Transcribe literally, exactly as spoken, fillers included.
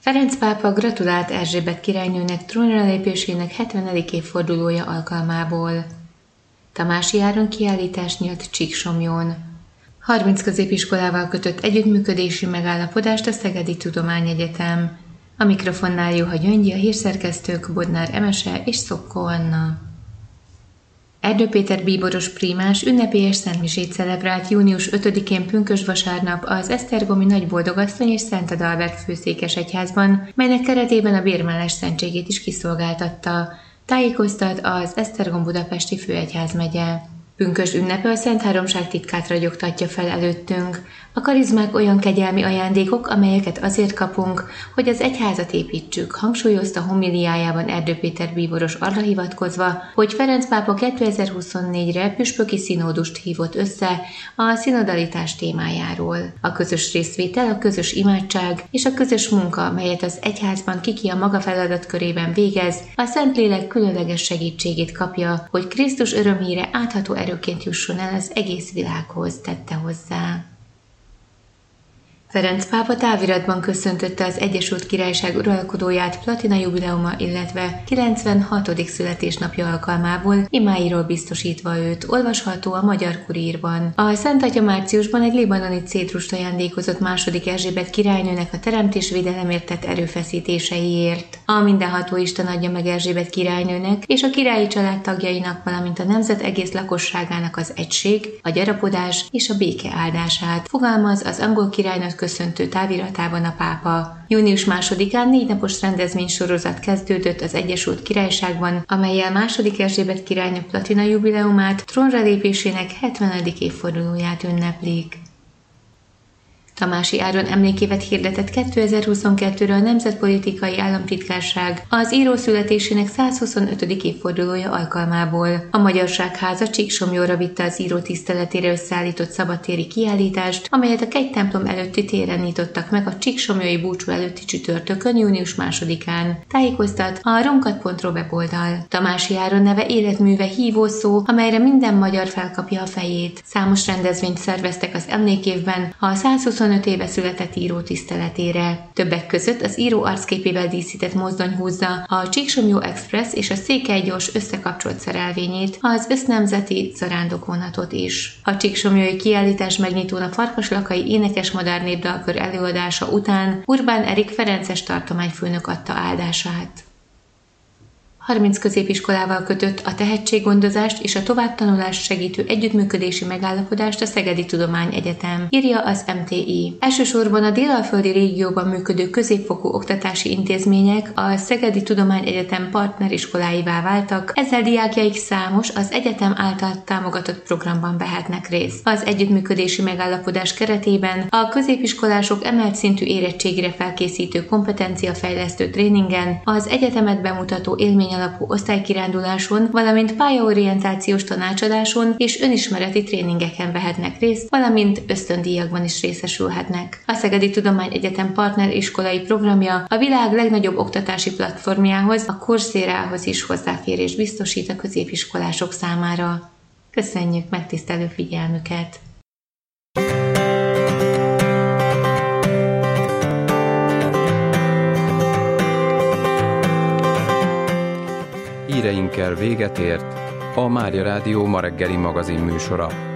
Ferenc pápa gratulált Erzsébet királynőnek trónra lépésének hetvenedik évfordulója alkalmából. Tamási Áron kiállítás nyílt Csíksomlyón. harminc középiskolával kötött együttműködési megállapodást a Szegedi Tudományegyetem. A mikrofonnál Juha Gyöngyi, a hírszerkesztők Bodnár Emese és Szokko Anna. Erdő Péter bíboros prímás ünnepélyes szentmisét celebrált június ötödikén pünkösdvasárnap az Esztergomi Nagyboldogasszony és Szent Adalbert főszékes egyházban, melynek keretében a bérmálás szentségét is kiszolgáltatta, tájékoztat az Esztergom-Budapesti Főegyházmegye. Pünkösd ünnepe a Szent Háromság titkát ragyogtatja fel előttünk. A karizmák olyan kegyelmi ajándékok, amelyeket azért kapunk, hogy az egyházat építsük, hangsúlyozta homiliájában Erdő Péter bíboros arra hivatkozva, hogy Ferenc pápa kétezer-huszonnégyre püspöki szinódust hívott össze a szinodalitás témájáról. A közös részvétel, a közös imádság és a közös munka, melyet az egyházban kiki a maga feladatkörében végez, a Szentlélek különleges segítségét kapja, hogy Krisztus örömhíre átható erőként jusson el az egész világhoz, tette hozzá. Ferenc pápa táviratban köszöntötte az Egyesült Királyság uralkodóját platina jubileuma, illetve kilencvenhatodik születésnapja alkalmából, imáiról biztosítva őt, olvasható a Magyar Kurírban. A Szent Atya márciusban egy libanoni cédrust ajándékozott második Erzsébet királynőnek a teremtésvédelemért tett erőfeszítéseiért. A mindenható Isten adja meg Erzsébet királynőnek és a királyi család tagjainak, valamint a nemzet egész lakosságának az egység, a gyarapodás és a béke áldását, fogalmaz az angol királynak köszöntő táviratában a pápa. június másodikán négy napos rendezvénysorozat kezdődött az Egyesült Királyságban, amellyel második Erzsébet királynő platina jubileumát, trónra lépésének hetvenedik évfordulóját ünneplik. Tamási Áron emlékévet hirdetett kétezer-huszonkettőre a Nemzetpolitikai Államtitkárság az író születésének százhuszonötödik évfordulója alkalmából. A Magyarság Háza Csíksomlyóra vitte az író tiszteletére összeállított szabadtéri kiállítást, amelyet a Kegytemplom előtti téren nyitottak meg a csíksomlyói búcsú előtti csütörtökön, június másodikán. Tájékoztat a romkat pont ro weboldal. Tamási Áron neve életműve hívószó, amelyre minden magyar felkapja a fejét. Számos rendezvényt szerveztek az emlékévben a százhuszonöt éve született író tiszteletére. Többek között az író arcképével díszített mozdony húzza a Csíksomlyó Express és a Székely Gyors összekapcsolt szerelvényét, az össznemzeti zarándokvonatot is. A csíksomlyói kiállítás megnyitón a Farkaslakai énekes madár népdalkör előadása után Urbán Erik ferences tartományfőnök adta áldását. harminc középiskolával kötött a tehetséggondozást és a továbbtanulást segítő együttműködési megállapodást a Szegedi Tudományegyetem, írja az em té i. Elsősorban a délalföldi régióban működő középfokú oktatási intézmények a Szegedi Tudományegyetem partneriskoláivá váltak, ezzel diákjaik számos az egyetem által támogatott programban vehetnek részt. Az együttműködési megállapodás keretében a középiskolások emelt szintű érettségire felkészítő kompetenciafejlesztő tréningen, az egyetemet bemutató élmény alapú osztálykiránduláson, valamint pályaorientációs tanácsadáson és önismereti tréningeken vehetnek részt, valamint ösztöndíjakban is részesülhetnek. A Szegedi Tudományegyetem partneriskolai programja a világ legnagyobb oktatási platformjához, a Coursera-hoz is hozzáférést biztosít a középiskolások számára. Köszönjük megtisztelő figyelmüket! Híreinkkel véget ért a Mária Rádió ma reggeli magazin műsora.